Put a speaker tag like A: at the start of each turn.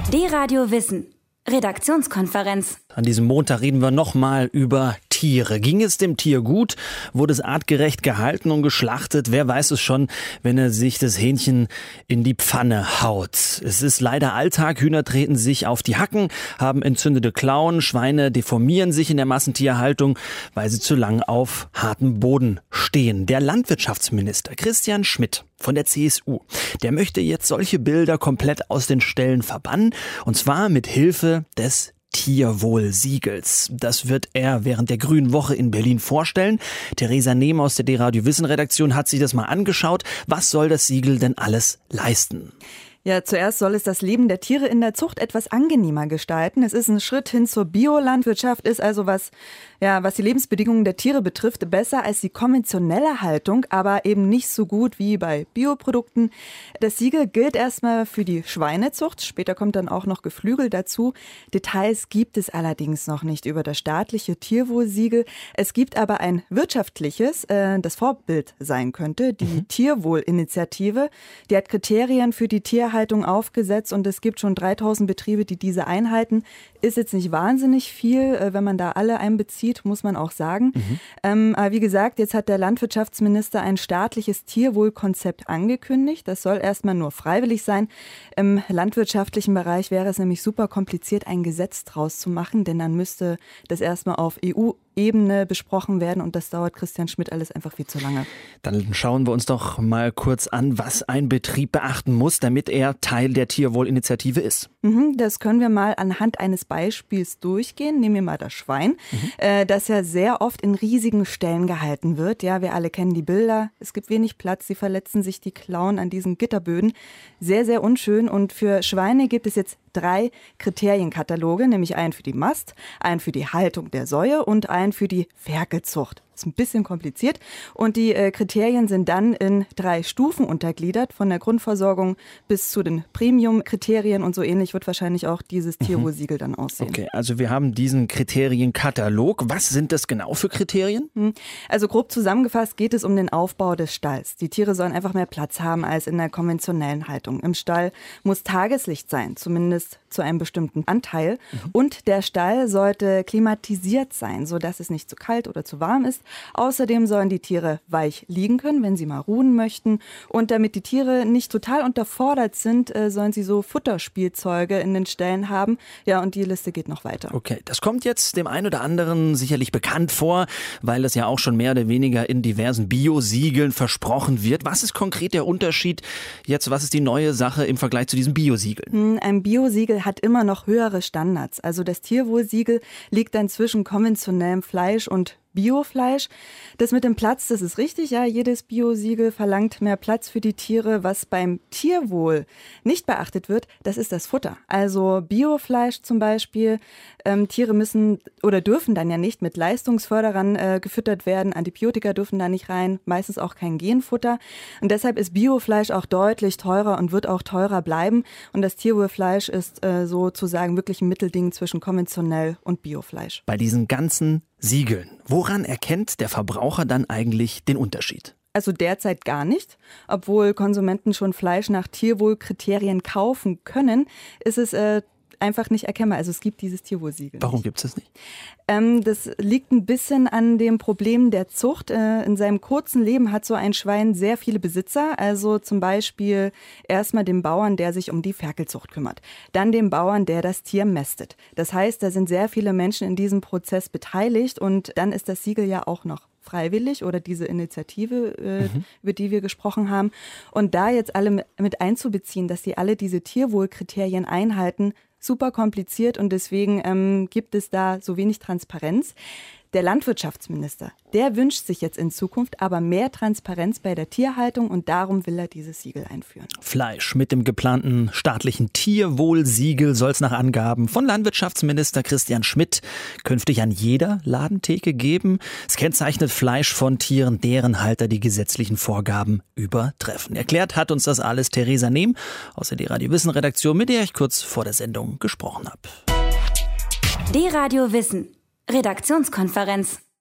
A: D-Radio Wissen. Redaktionskonferenz.
B: An diesem Montag reden wir nochmal über Tiere. Ging es dem Tier gut? Wurde es artgerecht gehalten und geschlachtet? Wer weiß es schon, wenn er sich das Hähnchen in die Pfanne haut? Es ist leider Alltag. Hühner treten sich auf die Hacken, haben entzündete Klauen. Schweine deformieren sich in der Massentierhaltung, weil sie zu lang auf hartem Boden stehen. Der Landwirtschaftsminister Christian Schmidt von der CSU, der möchte jetzt solche Bilder komplett aus den Ställen verbannen, und zwar mit Hilfe des Tierwohlsiegels. Das wird er während der Grünen Woche in Berlin vorstellen. Theresa Nehm aus der D-Radio Wissen Redaktion hat sich das mal angeschaut. Was soll das Siegel denn alles leisten?
C: Ja, zuerst soll es das Leben der Tiere in der Zucht etwas angenehmer gestalten. Es ist ein Schritt hin zur Biolandwirtschaft, ist also was die Lebensbedingungen der Tiere betrifft, besser als die konventionelle Haltung, aber eben nicht so gut wie bei Bioprodukten. Das Siegel gilt erstmal für die Schweinezucht, später kommt dann auch noch Geflügel dazu. Details gibt es allerdings noch nicht über das staatliche Tierwohlsiegel. Es gibt aber ein wirtschaftliches, das Vorbild sein könnte, die Tierwohlinitiative. Die hat Kriterien für die Tierhaltung aufgesetzt und es gibt schon 3000 Betriebe, die diese einhalten. Ist jetzt nicht wahnsinnig viel, wenn man da alle einbezieht, muss man auch sagen. Aber wie gesagt, jetzt hat der Landwirtschaftsminister ein staatliches Tierwohlkonzept angekündigt. Das soll erstmal nur freiwillig sein. Im landwirtschaftlichen Bereich wäre es nämlich super kompliziert, ein Gesetz draus zu machen, denn dann müsste das erstmal auf EU-Ebene besprochen werden und das dauert Christian Schmidt alles einfach viel zu lange.
B: Dann schauen wir uns doch mal kurz an, was ein Betrieb beachten muss, damit er Teil der Tierwohlinitiative ist.
C: Das können wir mal anhand eines Beispiels durchgehen. Nehmen wir mal das Schwein, das ja sehr oft in riesigen Ställen gehalten wird. Ja, wir alle kennen die Bilder. Es gibt wenig Platz, sie verletzen sich die Klauen an diesen Gitterböden. Sehr, sehr unschön. Und für Schweine gibt es jetzt 3 Kriterienkataloge, nämlich einen für die Mast, einen für die Haltung der Säue und einen für die Ferkelzucht. Ist ein bisschen kompliziert. Und die Kriterien sind dann in 3 Stufen untergliedert, von der Grundversorgung bis zu den Premium-Kriterien, und so ähnlich wird wahrscheinlich auch dieses Tierwohlsiegel dann aussehen.
B: Okay, also wir haben diesen Kriterienkatalog. Was sind das genau für Kriterien?
C: Also grob zusammengefasst geht es um den Aufbau des Stalls. Die Tiere sollen einfach mehr Platz haben als in der konventionellen Haltung. Im Stall muss Tageslicht sein, zumindest zu einem bestimmten Anteil. Und der Stall sollte klimatisiert sein, sodass es nicht zu kalt oder zu warm ist. Außerdem sollen die Tiere weich liegen können, wenn sie mal ruhen möchten. Und damit die Tiere nicht total unterfordert sind, sollen sie so Futterspielzeuge in den Ställen haben. Ja, und die Liste geht noch weiter.
B: Okay, das kommt jetzt dem einen oder anderen sicherlich bekannt vor, weil das ja auch schon mehr oder weniger in diversen Biosiegeln versprochen wird. Was ist konkret der Unterschied jetzt? Was ist die neue Sache im Vergleich zu diesem Biosiegel?
C: Ein Biosiegel hat immer noch höhere Standards. Also das Tierwohlsiegel liegt dann zwischen konventionellem Fleisch und Biofleisch. Das mit dem Platz, das ist richtig, ja, jedes Biosiegel verlangt mehr Platz für die Tiere. Was beim Tierwohl nicht beachtet wird, das ist das Futter. Also Biofleisch zum Beispiel, Tiere müssen oder dürfen dann ja nicht mit Leistungsförderern gefüttert werden, Antibiotika dürfen da nicht rein, meistens auch kein Genfutter. Und deshalb ist Biofleisch auch deutlich teurer und wird auch teurer bleiben. Und das Tierwohlfleisch ist sozusagen wirklich ein Mittelding zwischen konventionell und Biofleisch.
B: Bei diesen ganzen Siegeln, woran erkennt der Verbraucher dann eigentlich den Unterschied?
C: Also derzeit gar nicht. Obwohl Konsumenten schon Fleisch nach Tierwohlkriterien kaufen können, ist es einfach nicht erkennbar. Also es gibt dieses Tierwohlsiegel.
B: Warum gibt es das nicht?
C: Das liegt ein bisschen an dem Problem der Zucht. In seinem kurzen Leben hat so ein Schwein sehr viele Besitzer. Also zum Beispiel erstmal den Bauern, der sich um die Ferkelzucht kümmert. Dann den Bauern, der das Tier mästet. Das heißt, da sind sehr viele Menschen in diesem Prozess beteiligt. Und dann ist das Siegel ja auch noch freiwillig oder diese Initiative, über die wir gesprochen haben. Und da jetzt alle mit einzubeziehen, dass sie alle diese Tierwohlkriterien einhalten, super kompliziert und deswegen gibt es da so wenig Transparenz. Der Landwirtschaftsminister, der wünscht sich jetzt in Zukunft aber mehr Transparenz bei der Tierhaltung und darum will er dieses Siegel einführen.
B: Fleisch mit dem geplanten staatlichen Tierwohlsiegel soll es nach Angaben von Landwirtschaftsminister Christian Schmidt künftig an jeder Ladentheke geben. Es kennzeichnet Fleisch von Tieren, deren Halter die gesetzlichen Vorgaben übertreffen. Erklärt hat uns das alles Theresa Nehm aus der D-Radio Wissen Redaktion, mit der ich kurz vor der Sendung gesprochen habe.
A: D-Radio Wissen. Redaktionskonferenz.